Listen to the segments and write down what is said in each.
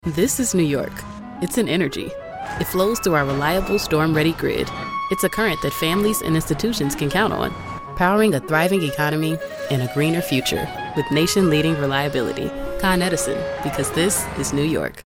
This is New York. It's an energy. It flows through our reliable storm-ready grid. It's a current that families and institutions can count on, powering a thriving economy and a greener future with nation-leading reliability. Con Edison, because this is New York.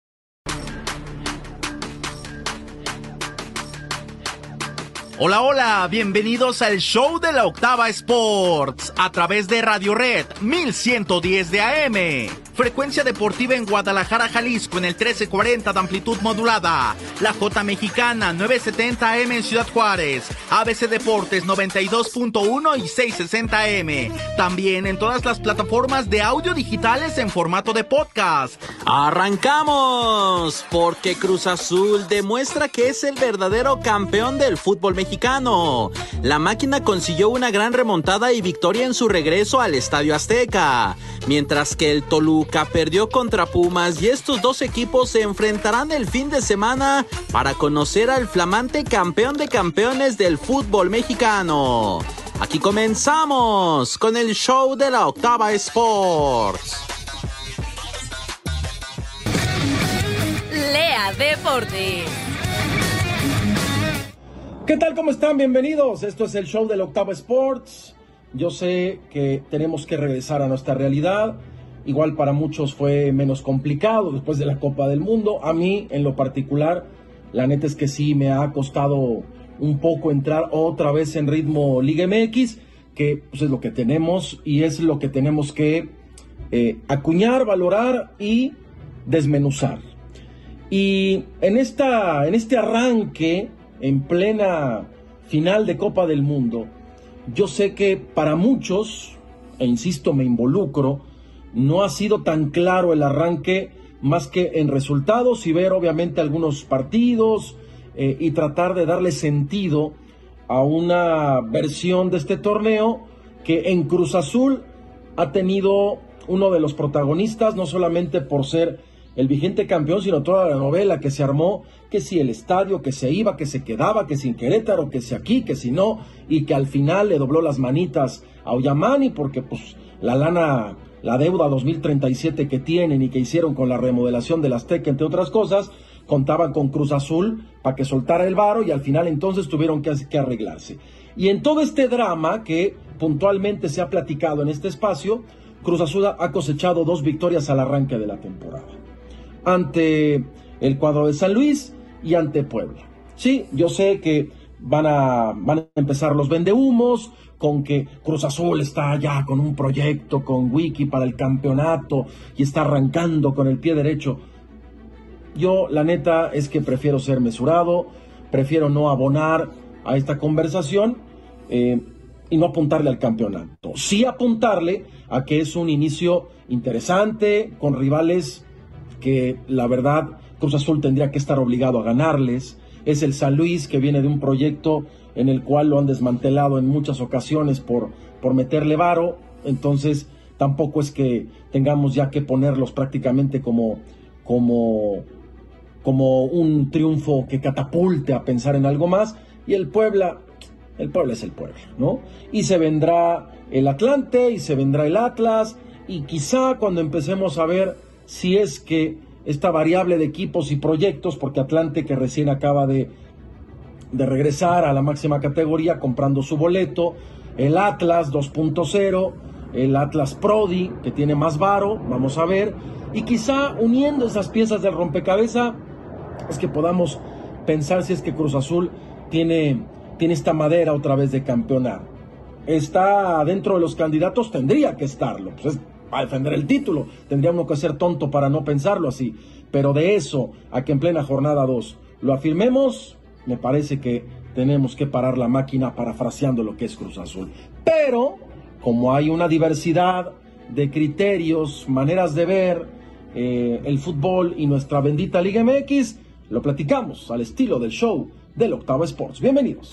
Hola, hola, bienvenidos al show de la Octava Sports a través de Radio Red 1110 de AM. Frecuencia deportiva en Guadalajara, Jalisco en el 1340 de amplitud modulada. La J Mexicana 970 AM en Ciudad Juárez. ABC Deportes 92.1 y 660 AM. También en todas las plataformas de audio digitales en formato de podcast. ¡Arrancamos! Porque Cruz Azul demuestra que es el verdadero campeón del fútbol mexicano. La máquina consiguió una gran remontada y victoria en su regreso al Estadio Azteca. Mientras que el Toluca perdió contra Pumas y estos dos equipos se enfrentarán el fin de semana para conocer al flamante campeón de campeones del fútbol mexicano. Aquí comenzamos con el show de la Octava Sports. Lea Deportes. ¿Qué tal? ¿Cómo están? Bienvenidos. Esto es el show de la Octava Sports. Yo sé que tenemos que regresar a nuestra realidad. Igual para muchos fue menos complicado después de la Copa del Mundo. A mí, en lo particular, la neta es que sí me ha costado un poco entrar otra vez en ritmo Liga MX, que pues, es lo que tenemos y es lo que tenemos que acuñar, valorar y desmenuzar. Y en este arranque, en plena final de Copa del Mundo, yo sé que para muchos, e insisto, me involucro, no ha sido tan claro el arranque más que en resultados y ver obviamente algunos partidos y tratar de darle sentido a una versión de este torneo que en Cruz Azul ha tenido uno de los protagonistas, no solamente por ser el vigente campeón, sino toda la novela que se armó, que si el estadio, que se iba, que se quedaba, que si en Querétaro, que si aquí, que si no, y que al final le dobló las manitas a Oyamani porque pues la deuda 2037 que tienen y que hicieron con la remodelación del Azteca, entre otras cosas, contaban con Cruz Azul para que soltara el varo y al final entonces tuvieron que arreglarse. Y en todo este drama que puntualmente se ha platicado en este espacio, Cruz Azul ha cosechado 2 victorias al arranque de la temporada. Ante el cuadro de San Luis y ante Puebla. Sí, yo sé que van a empezar los vendehumos, con que Cruz Azul está ya con un proyecto con Wiki para el campeonato y está arrancando con el pie derecho. Yo, la neta, es que prefiero ser mesurado, prefiero no abonar a esta conversación y no apuntarle al campeonato. Sí apuntarle a que es un inicio interesante, con rivales que la verdad Cruz Azul tendría que estar obligado a ganarles. Es el San Luis, que viene de un proyecto en el cual lo han desmantelado en muchas ocasiones por meterle varo. Entonces tampoco es que tengamos ya que ponerlos prácticamente como un triunfo que catapulte a pensar en algo más. Y el Puebla es el Puebla, ¿no? Y se vendrá el Atlante y se vendrá el Atlas, y quizá cuando empecemos a ver si es que esta variable de equipos y proyectos, porque Atlante, que recién acaba de regresar a la máxima categoría comprando su boleto, el Atlas 2.0, el Atlas Prodi, que tiene más varo, vamos a ver, y quizá uniendo esas piezas del rompecabezas es que podamos pensar si es que Cruz Azul tiene esta madera otra vez de campeonar. Está dentro de los candidatos, tendría que estarlo, pues es para defender el título, tendría uno que ser tonto para no pensarlo así, pero de eso a que en plena jornada 2 lo afirmemos, me parece que tenemos que parar la máquina, parafraseando lo que es Cruz Azul. Pero como hay una diversidad de criterios, maneras de ver el fútbol y nuestra bendita Liga MX, lo platicamos al estilo del show del Octava Sports. Bienvenidos.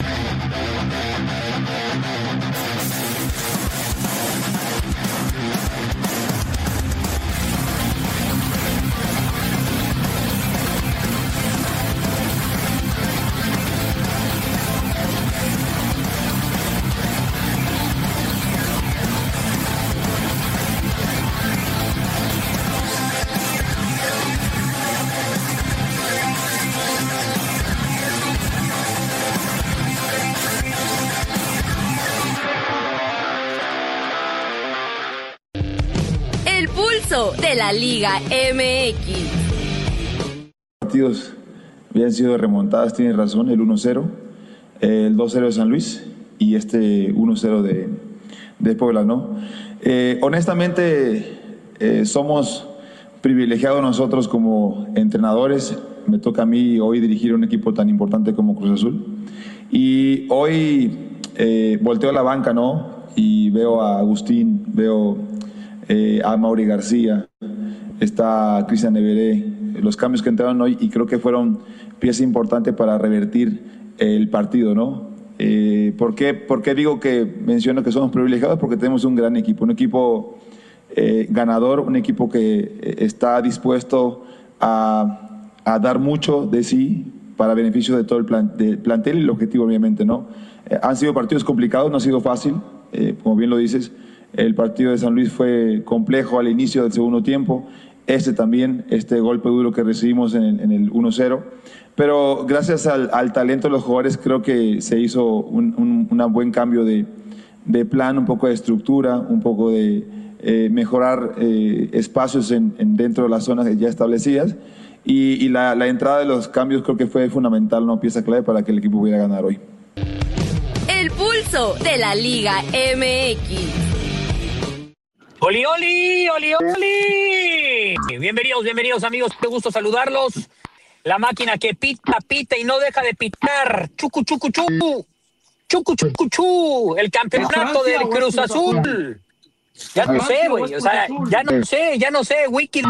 pulso de la Liga MX. Partidos habían sido remontadas, tienes razón, el 1-0, el 2-0 de San Luis y este 1-0 de Puebla, ¿no? Honestamente, somos privilegiados nosotros como entrenadores. Me toca a mí hoy dirigir un equipo tan importante como Cruz Azul. Y hoy volteo a la banca, ¿no? Y veo a Agustín, veo a Mauri García, está Cristian Everé, los cambios que entraron hoy, y creo que fueron pieza importante para revertir el partido, ¿no? ¿Por qué digo que menciono que somos privilegiados? Porque tenemos un gran equipo, un equipo ganador, un equipo que está dispuesto a dar mucho de sí para beneficio de todo el plantel y el objetivo, obviamente, ¿no? Han sido partidos complicados, no ha sido fácil, como bien lo dices. El partido de San Luis fue complejo al inicio del segundo tiempo. También, este golpe duro que recibimos en el 1-0. Pero gracias al talento de los jugadores, creo que se hizo un buen cambio de plan, un poco de estructura, un poco de mejorar espacios dentro de las zonas ya establecidas. Y la entrada de los cambios creo que fue fundamental, una pieza clave para que el equipo pudiera ganar hoy. El pulso de la Liga MX. ¡Oli, oli, oli, oli! Bienvenidos amigos, qué gusto saludarlos. La máquina que pita y no deja de pitar. Chucu, chucu, chucu. Chucu, chucu, chucu. El campeonato del Cruz Azul. Ya no sé, güey. O sea, ya no sé. Wiki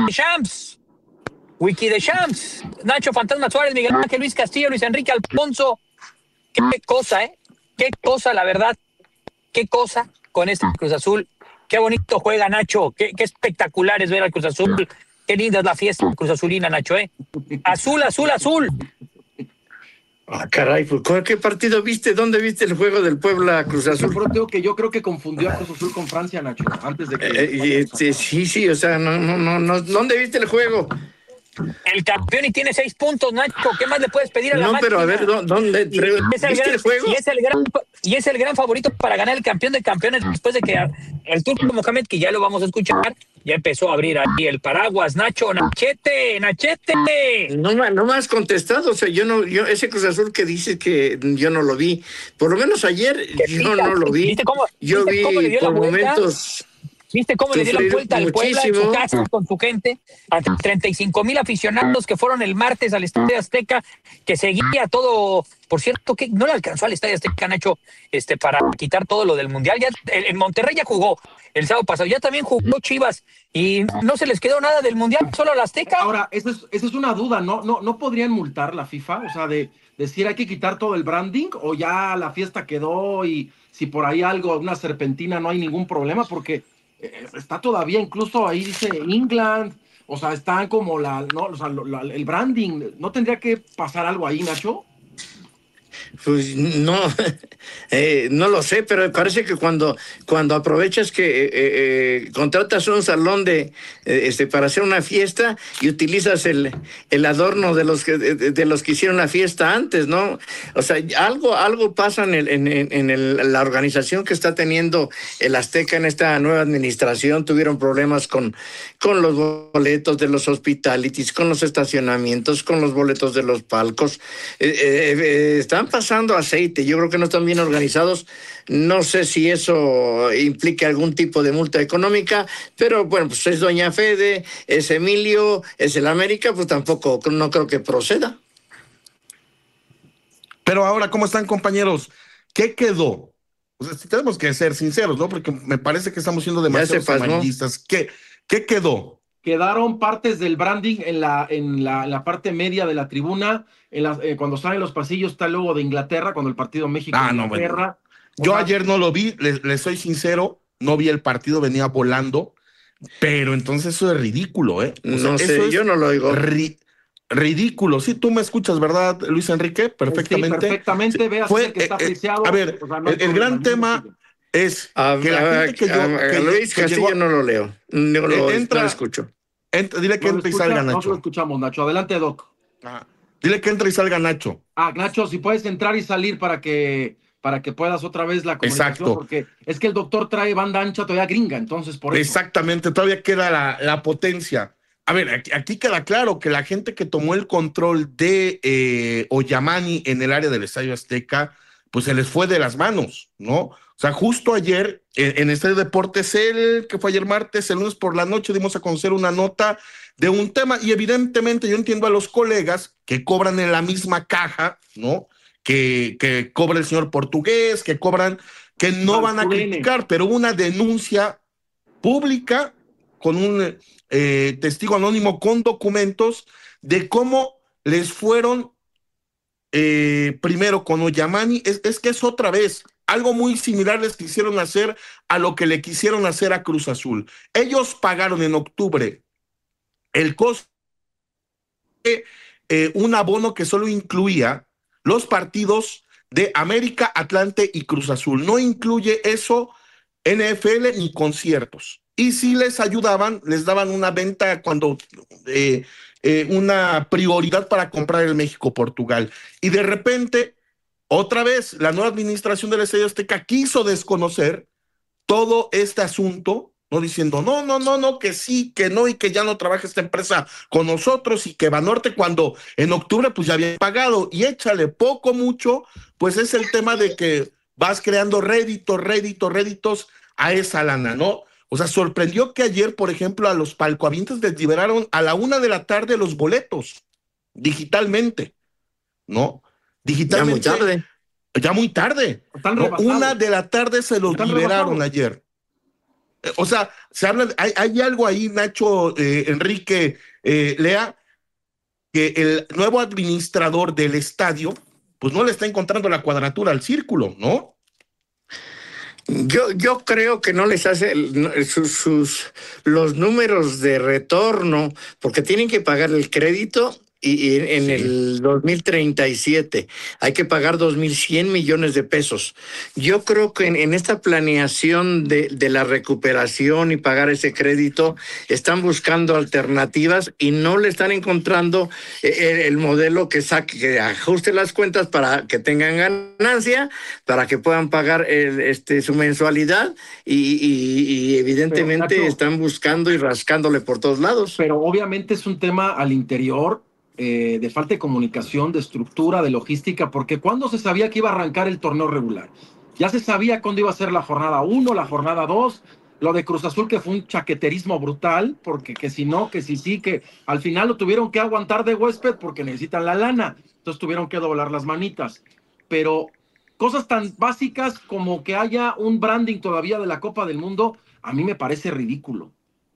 de Champs. Nacho Fantasma Suárez, Miguel Ángel, Luis Castillo, Luis Enrique Alfonso. Qué cosa, ¿eh? Qué cosa, la verdad. Qué cosa con este Cruz Azul. Qué bonito juega Nacho, qué espectacular es ver al Cruz Azul, qué linda es la fiesta Cruz Azulina, Nacho, ¿eh? Azul, azul, azul. Ah, caray, pues ¿qué partido viste? ¿Dónde viste el juego del Puebla Cruz Azul? Yo creo que confundió a Cruz Azul con Francia, Nacho, antes de que... Sí, o sea, no, ¿dónde viste el juego? El campeón y tiene 6 puntos, Nacho. ¿Qué más le puedes pedir a la máquina? No, pero a ver, ¿dónde? ¿Viste el juego? Y es el gran favorito para ganar el campeón de campeones después de que el Turco Mohamed, que ya lo vamos a escuchar, ya empezó a abrir ahí el paraguas. Nacho, Nachete. No me has contestado, o sea, ese Cruz Azul que dices que yo no lo vi. Por lo menos ayer yo no lo vi. Yo vi por momentos... ¿Viste cómo le dio la vuelta al Puebla en su casa con su gente? A 35,000 aficionados que fueron el martes al Estadio Azteca, que seguía todo. Por cierto, que no le alcanzó al Estadio Azteca, Nacho, para quitar todo lo del Mundial. Ya en Monterrey ya jugó el sábado pasado, ya también jugó Chivas y no se les quedó nada del Mundial, solo al Azteca. Ahora, esa es una duda, ¿no podrían multar la FIFA? O sea, de decir hay que quitar todo el branding, o ya la fiesta quedó y si por ahí una serpentina, no hay ningún problema, porque está todavía, incluso ahí dice England, o sea, están como el branding. ¿No tendría que pasar algo ahí, Nacho? Pues no, no lo sé, pero me parece que cuando aprovechas que contratas un salón para hacer una fiesta y utilizas el adorno de los que hicieron la fiesta antes, ¿no? O sea, algo pasa en la organización que está teniendo el Azteca en esta nueva administración. Tuvieron problemas con los boletos de los hospitalities, con los estacionamientos, con los boletos de los palcos. Están pasando aceite, yo creo que no están bien organizados. No sé si eso implica algún tipo de multa económica, pero bueno, pues es Doña Fede, es Emilio, es el América, pues tampoco, no creo que proceda. Pero ahora, ¿cómo están, compañeros? ¿Qué quedó? O sea, si tenemos que ser sinceros, ¿no? Porque me parece que estamos siendo demasiado amarillistas. ¿Qué quedó? Quedaron partes del branding en la parte media de la tribuna. Cuando salen los pasillos está el logo de Inglaterra, cuando el partido México-Inglaterra. Bueno. Yo ayer no lo vi, les soy sincero, no vi el partido, venía volando, pero entonces eso es ridículo, ¿eh? No sé, yo no lo oigo. Ridículo. Sí, tú me escuchas, ¿verdad, Luis Enrique? Perfectamente. Sí, perfectamente. Veas que está apreciado. A ver, el gran tema es que la gente que Luis Castillo no lo leo. No lo escucho. Dile que entre y salga Nacho. No lo escuchamos, Nacho. Adelante, Doc. Dile que entre y salga Nacho. Nacho, si puedes entrar y salir para que para que puedas otra vez la comunicación. Exacto. Porque es que el doctor trae banda ancha todavía gringa, entonces por eso. Exactamente, todavía queda la potencia. A ver, aquí queda claro que la gente que tomó el control de Ollamani en el área del Estadio Azteca, pues se les fue de las manos, ¿no? O sea, justo ayer en Estadio Deportes, que fue ayer martes, el lunes por la noche, dimos a conocer una nota de un tema, y evidentemente yo entiendo a los colegas que cobran en la misma caja, ¿no? Que cobra el señor Portugués, que cobran, que no van a criticar, pero una denuncia pública con un testigo anónimo con documentos de cómo les fueron primero con Ollamani, es que es otra vez algo muy similar les quisieron hacer a lo que le quisieron hacer a Cruz Azul. Ellos pagaron en octubre el costo de un abono que solo incluía los partidos de América, Atlante y Cruz Azul. No incluye eso NFL ni conciertos. Y si les ayudaban, les daban una venta cuando una prioridad para comprar el México-Portugal. Y de repente, otra vez, la nueva administración del Estadio Azteca quiso desconocer todo este asunto, no diciendo no, que sí, que no, y que ya no trabaja esta empresa con nosotros, y que Banorte, cuando en octubre pues ya había pagado, y échale poco, mucho, pues es el tema de que vas creando réditos a esa lana, ¿no? O sea, sorprendió que ayer, por ejemplo, a los palcoavientes les liberaron a la 1 de la tarde los boletos, digitalmente, ¿no? Digitalmente. Ya muy tarde. ¿No? 1 de la tarde se los liberaron ayer. O sea, se habla, hay algo ahí, Nacho, Enrique, Lea, que el nuevo administrador del estadio, pues no le está encontrando la cuadratura al círculo, ¿no? Yo creo que no les hace los números de retorno, porque tienen que pagar el crédito y en el 2037 hay que pagar 2.100 millones de pesos. Yo creo que en esta planeación de la recuperación y pagar ese crédito están buscando alternativas y no le están encontrando el modelo que ajuste las cuentas para que tengan ganancia, para que puedan pagar su mensualidad y evidentemente pero, Nacho, están buscando y rascándole por todos lados. Pero obviamente es un tema al interior de falta de comunicación, de estructura, de logística, porque ¿cuándo se sabía que iba a arrancar el torneo regular? Ya se sabía cuándo iba a ser la jornada 1, la jornada 2, lo de Cruz Azul, que fue un chaqueterismo brutal, porque que si no, que si sí, que al final lo tuvieron que aguantar de huésped porque necesitan la lana, entonces tuvieron que doblar las manitas. Pero cosas tan básicas como que haya un branding todavía de la Copa del Mundo, a mí me parece ridículo.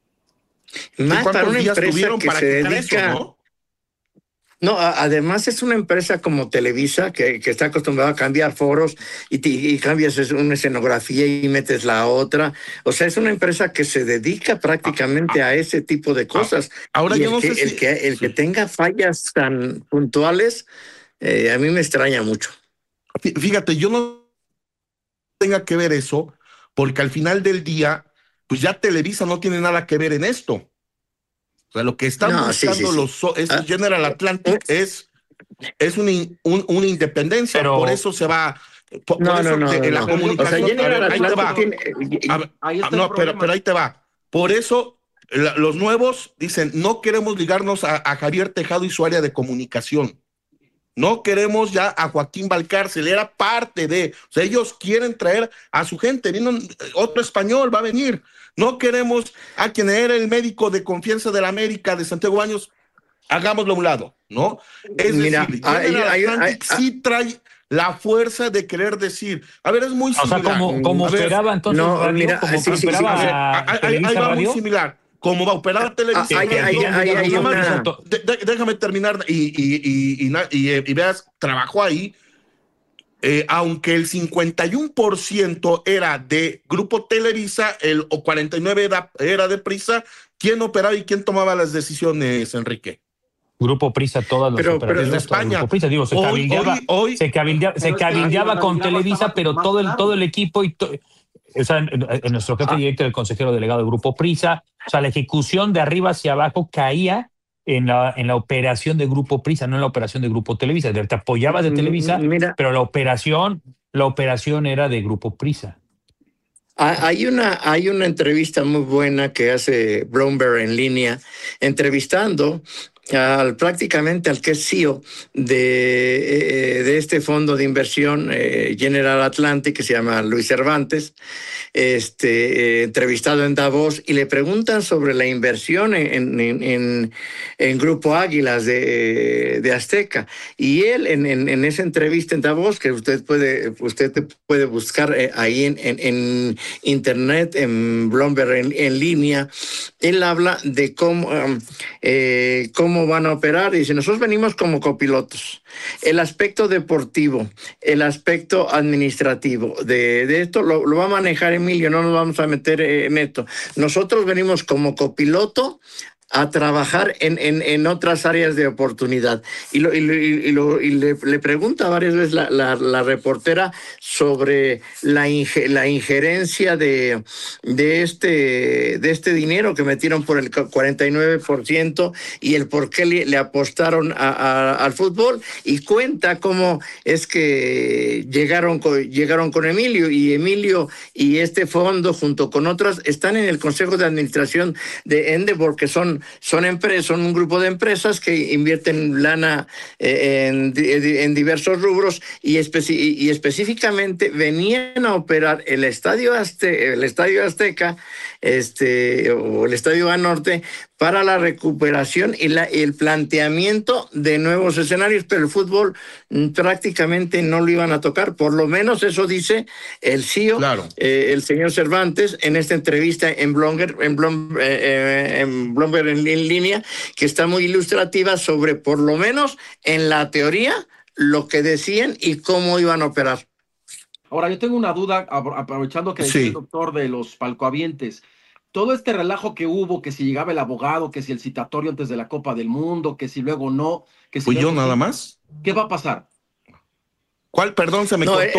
Más para una empresa que se dedica... Eso, ¿no? No, además es una empresa como Televisa que está acostumbrada a cambiar foros y cambias una escenografía y metes la otra. O sea, es una empresa que se dedica prácticamente a ese tipo de cosas. Ahora yo no sé si... El que tenga fallas tan puntuales, a mí me extraña mucho. Fíjate, yo no tenga que ver eso, porque al final del día, pues ya Televisa no tiene nada que ver en esto. O sea, lo que están buscando estos General Atlantic es una independencia, pero por eso se va. La comunicación. O sea, ahí te va. Pero ahí te va. Por eso los nuevos dicen: no queremos ligarnos a Javier Tejado y su área de comunicación. No queremos ya a Joaquín Valcárcel, era parte de. O sea, ellos quieren traer a su gente. Vino otro español, va a venir. No queremos a quien era el médico de confianza de la América, de Santiago Baños, hagámoslo a un lado, ¿no? Es decir, sí trae la fuerza de querer decir, a ver, es muy similar. O sea, como esperaba entonces. No, radio, mira, como esperaba ahí va muy similar. Como va a operar Televisa. Déjame terminar y veas, trabajó ahí. Aunque el 51% era de Grupo Televisa, el 49% era de Prisa, ¿quién operaba y quién tomaba las decisiones, Enrique? Grupo Prisa, todas las operaciones. Pero en España. Grupo Prisa, digo, se cabildeaba con Televisa, pero todo el equipo o sea, en nuestro jefe directo, el consejero delegado del Grupo Prisa, o sea, la ejecución de arriba hacia abajo caía en la operación de Grupo Prisa, no en la operación de Grupo Televisa. Te apoyabas de Televisa, pero la operación la operación era de Grupo Prisa. Hay una entrevista muy buena que hace Bloomberg en línea, entrevistando prácticamente al que es CEO de este fondo de inversión General Atlantic, que se llama Luis Cervantes, entrevistado en Davos, y le preguntan sobre la inversión en Grupo Águilas de Azteca, y él en esa entrevista en Davos, que usted puede buscar ahí en internet, en Bloomberg en línea, él habla de cómo van a operar, y dice: nosotros venimos como copilotos. El aspecto deportivo, el aspecto administrativo de esto lo va a manejar Emilio, no nos vamos a meter en esto. Nosotros venimos como copiloto a trabajar en otras áreas de oportunidad. Y le pregunta varias veces la reportera sobre la injerencia de este dinero que metieron por el 49% y el por qué le apostaron al fútbol, y cuenta cómo es que llegaron con Emilio, y este fondo junto con otras están en el Consejo de Administración de Endeavor, que son un grupo de empresas que invierten lana en diversos rubros, y específicamente venían a operar el Estadio Azteca, o el Estadio Banorte, para la recuperación y el planteamiento de nuevos escenarios, pero el fútbol prácticamente no lo iban a tocar, por lo menos eso dice el CEO, claro. El señor Cervantes, en esta entrevista en Bloomberg en línea, que está muy ilustrativa sobre, por lo menos en la teoría, lo que decían y cómo iban a operar. Ahora, yo tengo una duda, aprovechando que decía el doctor de los palcoavientes. Todo este relajo que hubo, que si llegaba el abogado, que si el citatorio antes de la Copa del Mundo, que si luego no, que si... ¿Fui yo nada más? ¿Qué va a pasar? ¿Cuál? Perdón, se me cortó.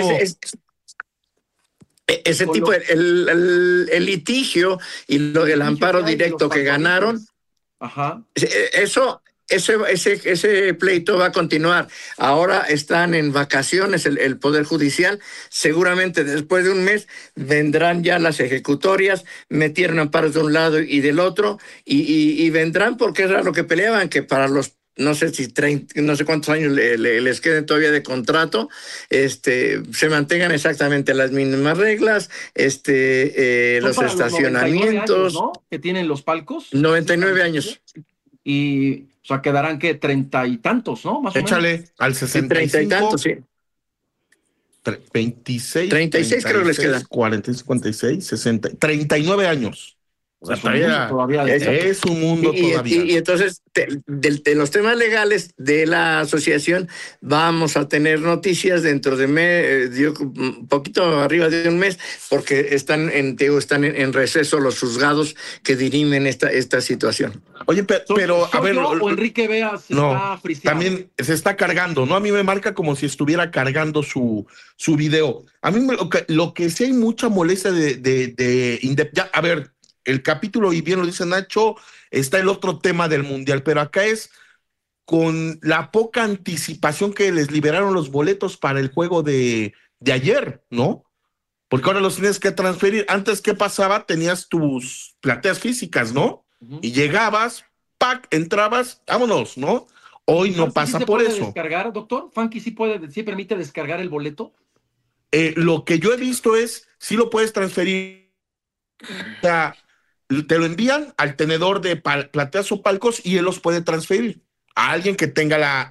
Ese tipo, el litigio y el amparo directo que ganaron, ajá. Ese pleito va a continuar. Ahora están en vacaciones el Poder Judicial. Seguramente después de un mes vendrán ya las ejecutorias, metieron amparos de un lado y del otro, y vendrán, porque era lo que peleaban, que para los no sé cuántos años les queden todavía de contrato, se mantengan exactamente las mismas reglas, los estacionamientos. 99 años, ¿no?, que tienen los palcos. 99 años. Y, o sea, quedarán que 30 y tantos, ¿no? Más Échale o menos. al 65. 30 y tantos, sí. 26. 36 creo que les queda. 40, 56, 60. 39 años. O sea, todavía es un mundo todavía. Y entonces, de los temas legales de la asociación, vamos a tener noticias dentro de un poquito arriba de un mes, porque están en receso los juzgados que dirimen esta situación. Oye, pero a ver... O Enrique Vea se está friseando. También se está cargando, ¿no? A mí me marca como si estuviera cargando su video. A mí lo que sí hay mucha molestia a ver, el capítulo, y bien lo dice Nacho, está el otro tema del Mundial, pero acá es con la poca anticipación que les liberaron los boletos para el juego de ayer, ¿no? Porque ahora los tienes que transferir. Antes, ¿qué pasaba? Tenías tus plateas físicas, ¿no? Uh-huh. Y llegabas, entrabas, vámonos, ¿no? Hoy no pasa por eso. ¿Puede descargar, doctor? ¿Funky sí permite descargar el boleto? Lo que yo he visto es, sí lo puedes transferir. O sea, te lo envían al tenedor de plateas o palcos y él los puede transferir a alguien que tenga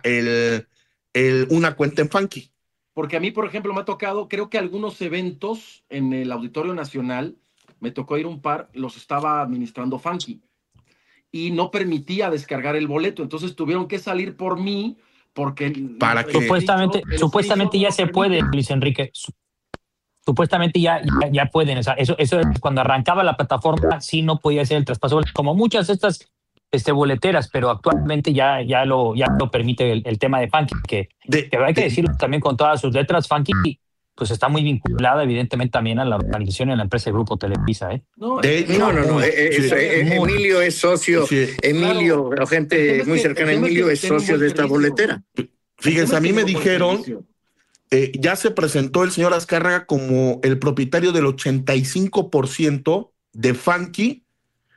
una cuenta en Funky. Porque a mí, por ejemplo, me ha tocado, creo que algunos eventos en el Auditorio Nacional, me tocó ir un par, los estaba administrando Funky y no permitía descargar el boleto, entonces tuvieron que salir por mí, porque... Supuestamente ya se puede, Luis Enrique. Supuestamente ya pueden, o sea, eso es cuando arrancaba la plataforma, sí no podía hacer el traspaso, como muchas de estas boleteras, pero actualmente ya lo permite el tema de Funky, que hay que decirlo también con todas sus letras. Funky pues está muy vinculada evidentemente también a la organización y a la empresa de Grupo Televisa, ¿eh? No. Emilio es socio, Emilio, la gente muy cercana a Emilio es socio de esta boletera. Fíjense, a mí me dijeron ya se presentó el señor Azcárraga como el propietario del 85% de Funky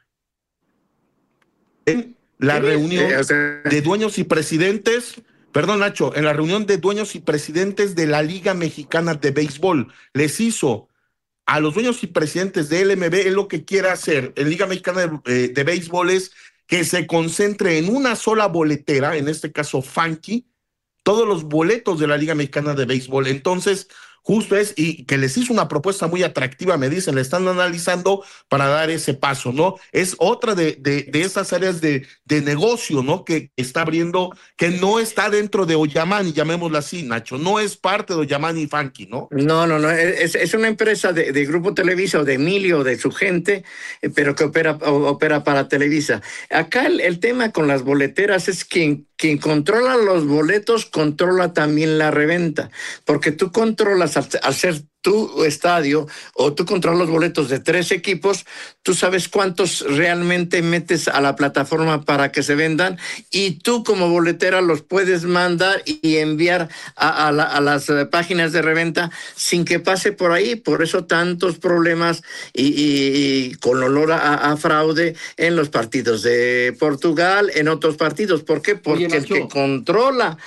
en la reunión de dueños y presidentes, perdón Nacho, en la reunión de dueños y presidentes de la Liga Mexicana de Béisbol. Les hizo a los dueños y presidentes de LMB, él lo que quiere hacer en Liga Mexicana de Béisbol es que se concentre en una sola boletera, en este caso Funky, todos los boletos de la Liga Mexicana de Béisbol. Entonces, justo es, y que les hizo una propuesta muy atractiva, me dicen, le están analizando para dar ese paso, ¿no? Es otra de esas áreas de negocio, ¿no? Que está abriendo, que no está dentro de Ollamani, llamémosla así, Nacho, no es parte de Ollamani y Funky, ¿no? No, es una empresa de Grupo Televisa o de Emilio, de su gente, pero que opera para Televisa. Acá el tema con las boleteras es quien controla los boletos, controla también la reventa, porque tú controlas al ser tu estadio o tú controlas los boletos de 3 equipos, tú sabes cuántos realmente metes a la plataforma para que se vendan y tú como boletera los puedes mandar y enviar a las páginas de reventa sin que pase por ahí. Por eso tantos problemas y con olor a fraude en los partidos de Portugal, en otros partidos. ¿Por qué? Porque el que controla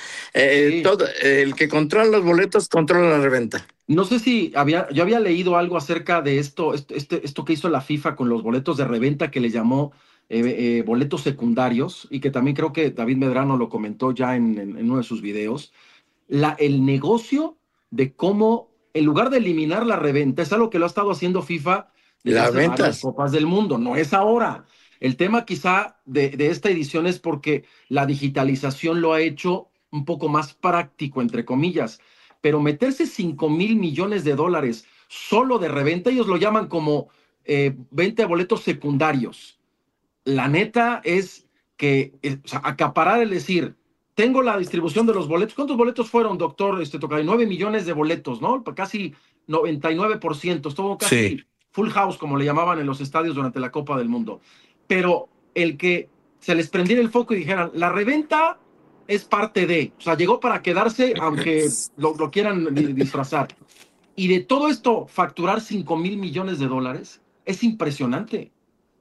el que controla los boletos controla la reventa. No sé si yo había leído algo acerca de esto que hizo la FIFA con los boletos de reventa, que le llamó boletos secundarios, y que también creo que David Medrano lo comentó ya en uno de sus videos. El negocio de cómo, en lugar de eliminar la reventa, es algo que lo ha estado haciendo FIFA desde hace varias Copas del Mundo, no es ahora. El tema quizá de esta edición es porque la digitalización lo ha hecho un poco más práctico, entre comillas. Pero meterse $5,000 millones solo de reventa, ellos lo llaman como venta de boletos secundarios. La neta es que acaparar, es decir, tengo la distribución de los boletos. ¿Cuántos boletos fueron, doctor Tocayo? 9 millones de boletos, ¿no? Casi 99%. Estuvo casi full house, como le llamaban en los estadios durante la Copa del Mundo. Pero el que se les prendiera el foco y dijeran, la reventa es parte de, o sea, llegó para quedarse, aunque lo quieran disfrazar. Y de todo esto, facturar $5,000 millones es impresionante.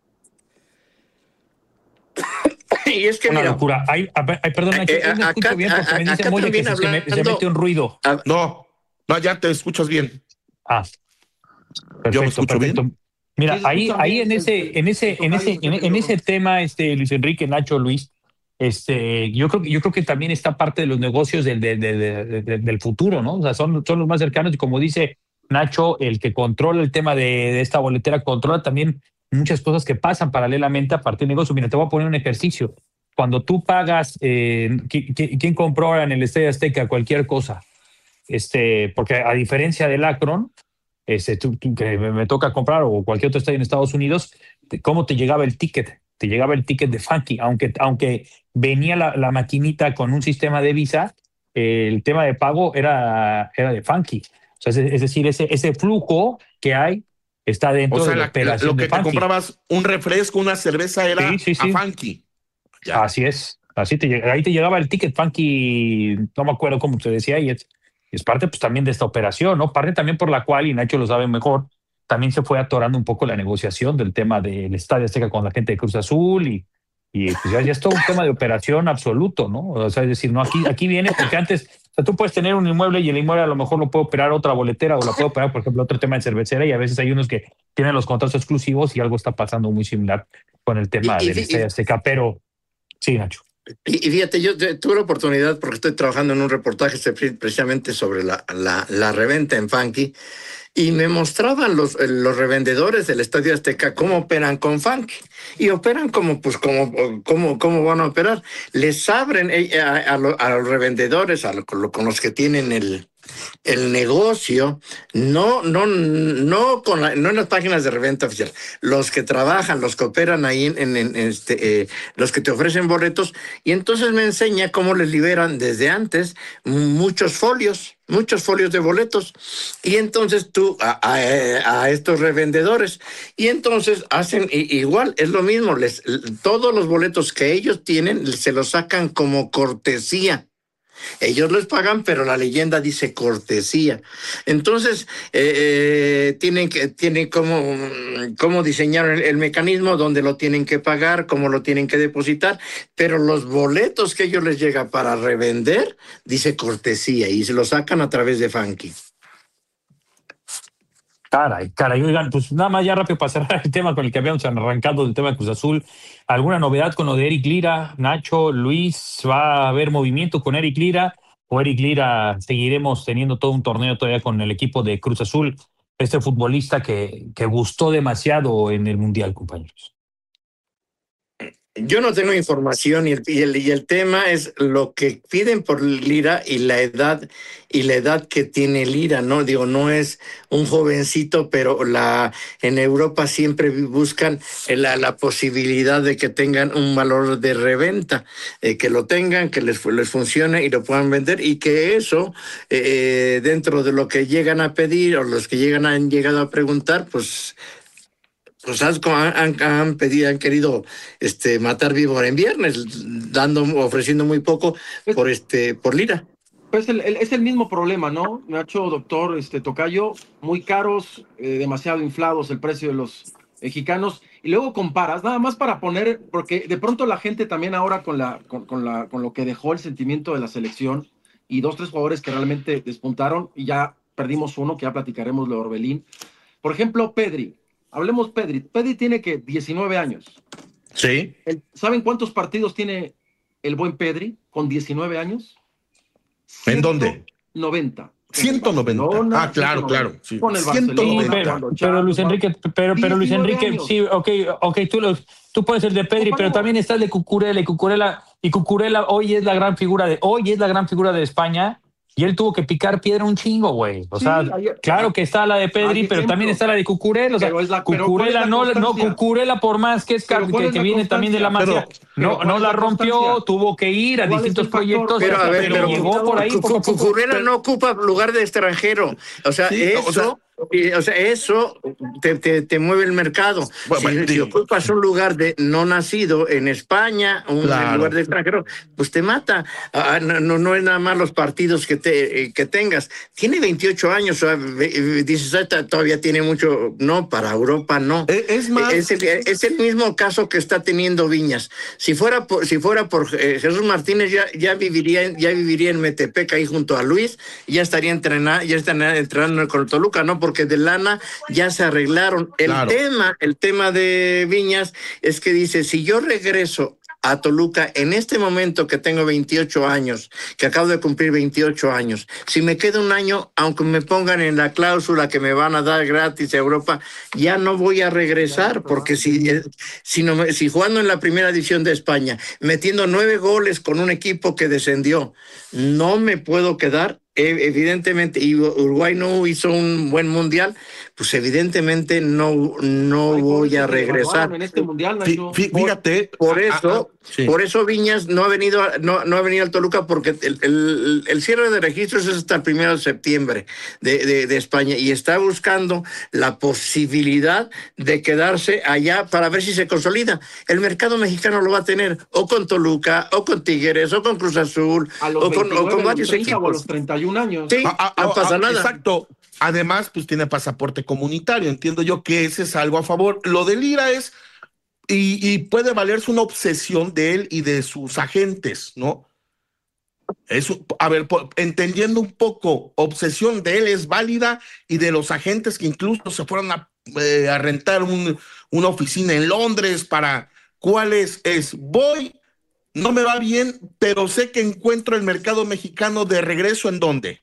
Y es que una locura. Perdón, Nacho, no escucho bien porque me dice Moya que se mete un ruido. No, ya te escuchas bien. Perfecto, yo me escucho perfecto. Bien. Mira, ahí en ese tema, Luis Enrique, Nacho, Luis, yo creo que también está parte de los negocios del futuro, ¿no? O sea, son los más cercanos, y como dice Nacho, el que controla el tema de esta boletera controla también muchas cosas que pasan paralelamente a partir del negocio. Mira, te voy a poner un ejercicio. Cuando tú pagas, ¿quién compró ahora en el Estadio Azteca cualquier cosa? Porque a diferencia del Akron, que me toca comprar, o cualquier otro estadio en Estados Unidos, ¿cómo te llegaba el ticket? Te llegaba el ticket de Funky, aunque venía la maquinita con un sistema de Visa, el tema de pago era de Funky. O sea, es decir, ese flujo que hay está dentro de la operación lo que de Funky. Te comprabas un refresco, a cerveza era sí. a Funky. Ya. Así es. Ahí te llegaba el ticket Funky, no me acuerdo cómo te decía, y es parte pues también de esta operación, ¿no? Parte también por la cual, y Nacho lo sabe mejor, también se fue atorando un poco la negociación del tema del Estadio Azteca con la gente de Cruz Azul, y pues ya es todo un tema de operación absoluto, ¿no? O sea, es decir, no, aquí viene, porque antes, o sea, tú puedes tener un inmueble y el inmueble a lo mejor lo puede operar otra boletera, o lo puede operar, por ejemplo, otro tema de cervecera, y a veces hay unos que tienen los contratos exclusivos, y algo está pasando muy similar con el tema del Estadio Azteca, pero sí, Nacho. Y fíjate, yo tuve la oportunidad, porque estoy trabajando en un reportaje precisamente sobre la reventa en Funky, y me mostraban los revendedores del Estadio Azteca cómo operan con Funky, y operan cómo van a operar. Les abren a los revendedores, con los que tienen el negocio, no en las páginas de reventa oficial, los que trabajan, los que operan ahí los que te ofrecen boletos, y entonces me enseña cómo les liberan desde antes muchos folios de boletos, y entonces tú a estos revendedores, y entonces hacen igual, es lo mismo, todos los boletos que ellos tienen se los sacan como cortesía. Ellos les pagan, pero la leyenda dice cortesía. Entonces, tienen cómo diseñar el mecanismo, donde lo tienen que pagar, cómo lo tienen que depositar, pero los boletos que ellos les llega para revender, dice cortesía, y se lo sacan a través de Funky. Caray, oigan, pues nada más ya rápido para cerrar el tema con el que habíamos arrancado del tema de Cruz Azul. ¿Alguna novedad con lo de Eric Lira? Nacho, Luis, ¿va a haber movimiento con Eric Lira? ¿O Eric Lira seguiremos teniendo todo un torneo todavía con el equipo de Cruz Azul? Este futbolista que gustó demasiado en el Mundial, compañeros. Yo no tengo información y el tema es lo que piden por Lira y la edad que tiene Lira, ¿no? Digo, no es un jovencito, pero en Europa siempre buscan la posibilidad de que tengan un valor de reventa, que lo tengan, que les funcione y lo puedan vender, y que eso, dentro de lo que llegan a pedir o los que han llegado a preguntar, pues han querido matar víbora en viernes, ofreciendo muy poco por Lira. Pues es el mismo problema, ¿no? Nacho, doctor, tocayo, muy caros, demasiado inflados el precio de los mexicanos, y luego comparas, nada más para poner, porque de pronto la gente también ahora con lo que dejó el sentimiento de la selección, y 2, 3 jugadores que realmente despuntaron, y ya perdimos uno, que ya platicaremos de Orbelín. Por ejemplo, Pedri. Hablemos Pedri. Pedri tiene 19 años. Sí. ¿Saben cuántos partidos tiene el buen Pedri con 19 años? ¿En dónde? 90. 190. Claro. Sí. Con el Barcelona. Pero Luis Enrique, sí, ok, tú puedes ser de Pedri, pero también está el de Cucurella, y Cucurella hoy es la gran figura de España. Y él tuvo que picar piedra un chingo, güey. O sea, claro que está la de Pedri, pero también está la de Cucurella. O sea, Cucurella Cucurella, por más que que viene también de la Masia, no la rompió, tuvo que ir a distintos proyectos. Pero llegó por ahí. Cucurella no ocupa lugar de extranjero. O sea, eso te mueve el mercado. Si ocupas un lugar de no nacido en España, lugar de extranjero, pues te mata. No es nada más los partidos que tengas. Tiene 28 años, dices, todavía tiene mucho. No, para Europa no. Es más, es el mismo caso que está teniendo Viñas. Si fuera por Jesús Martínez, ya viviría en Metepec ahí junto a Luis, y ya estaría entrenando con Toluca, ¿no? Porque de lana ya se arreglaron. El tema de Viñas es que dice, si yo regreso a Toluca en este momento que tengo 28 años, que acabo de cumplir 28 años, si me queda un año, aunque me pongan en la cláusula que me van a dar gratis a Europa, ya no voy a regresar, porque si jugando en la primera división de España, metiendo 9 goles con un equipo que descendió, no me puedo quedar. Evidentemente, y Uruguay no hizo un buen mundial, pues evidentemente no voy a regresar. En este mundial, fíjate, por eso Viñas no ha venido al Toluca, porque el cierre de registros es hasta el 1 de septiembre de España, y está buscando la posibilidad de quedarse allá para ver si se consolida. El mercado mexicano lo va a tener o con Toluca, o con Tigres, o con Cruz Azul, o con varios equipos. A los 31 años. Sí, no pasa nada. Exacto. Además, pues tiene pasaporte comunitario. Entiendo yo que ese es algo a favor. Lo de Lira es, y puede valerse una obsesión de él y de sus agentes, ¿no? Eso, a ver, entendiendo un poco, obsesión de él es válida, y de los agentes que incluso se fueron a rentar una oficina en Londres para ¿cuál es? Voy, no me va bien, pero sé que encuentro el mercado mexicano de regreso. ¿En dónde?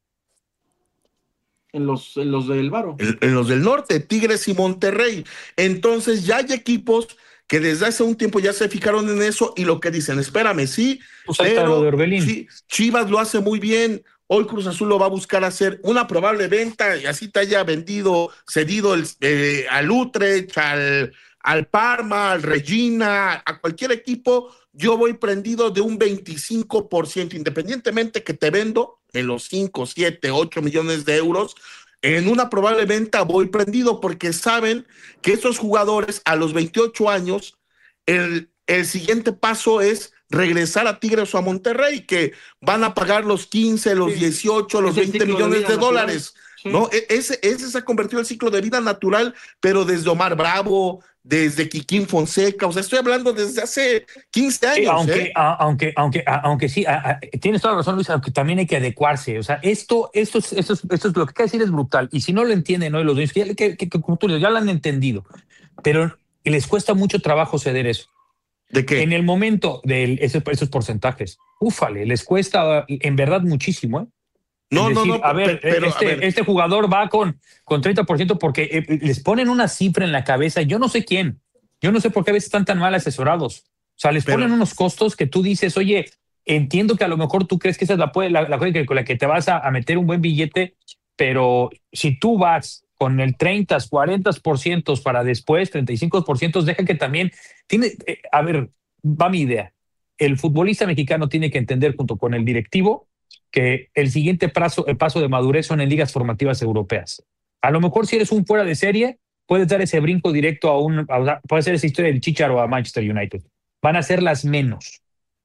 En los del Varo. En los del norte, Tigres y Monterrey. Entonces ya hay equipos que desde hace un tiempo ya se fijaron en eso, y lo que dicen, espérame, sí, pero lo de sí, Chivas lo hace muy bien, hoy Cruz Azul lo va a buscar hacer una probable venta, y así te haya cedido al Utrecht, al Parma, al Regina, a cualquier equipo. Yo voy prendido de un 25%, independientemente que te vendo en los 5, 7, 8 millones de euros, en una probable venta voy prendido, porque saben que estos jugadores a los 28 años, el siguiente paso es regresar a Tigres o a Monterrey, que van a pagar los 15, los 18, los 20 millones de dólares. Sí. ¿No? Ese se ha convertido en el ciclo de vida natural, pero desde Omar Bravo, desde Kikín Fonseca, o sea, estoy hablando desde hace 15 años. Aunque sí, tienes toda la razón, Luis, aunque también hay que adecuarse. O sea, esto es lo que quiero decir es brutal. Y si no lo entienden hoy los dueños, como tú dices, ya lo han entendido, pero les cuesta mucho trabajo ceder eso. ¿De qué? En el momento de esos porcentajes, úfale, les cuesta en verdad muchísimo, ¿eh? No, a ver, este jugador va con 30% porque les ponen una cifra en la cabeza. Yo no sé quién. Yo no sé por qué a veces están tan mal asesorados. O sea, les ponen unos costos que tú dices, oye, entiendo que a lo mejor tú crees que esa es la con la que te vas a meter un buen billete, pero si tú vas con el 30, 40% para después, 35%, deja que también tiene. A ver, va mi idea. El futbolista mexicano tiene que entender junto con el directivo que el siguiente paso de madurez son en ligas formativas europeas. A lo mejor si eres un fuera de serie, puedes dar ese brinco directo puede ser esa historia del Chícharo a Manchester United. Van a ser las menos.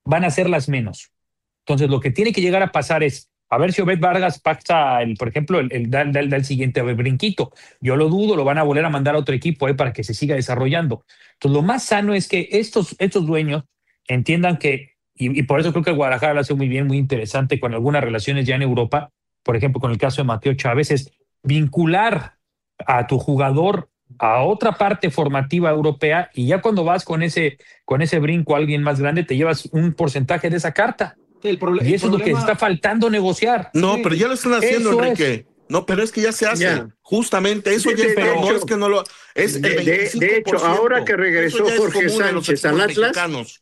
Entonces lo que tiene que llegar a pasar es, a ver si Obed Vargas pacta, por ejemplo, da el siguiente brinquito. Yo lo dudo, lo van a volver a mandar a otro equipo para que se siga desarrollando. Entonces lo más sano es que estos dueños entiendan que, y por eso creo que el Guadalajara lo hace muy bien, muy interesante con algunas relaciones ya en Europa, por ejemplo, con el caso de Mateo Chávez, es vincular a tu jugador a otra parte formativa europea y ya cuando vas con ese brinco a alguien más grande te llevas un porcentaje de esa carta. Y eso es lo que está faltando negociar. No, pero ya lo están haciendo, Enrique. No, pero es que ya se hace. Ya. Justamente, eso ya es, pero no es que no lo... Es el 25%. De hecho, ahora que regresó Jorge Sánchez al Atlas,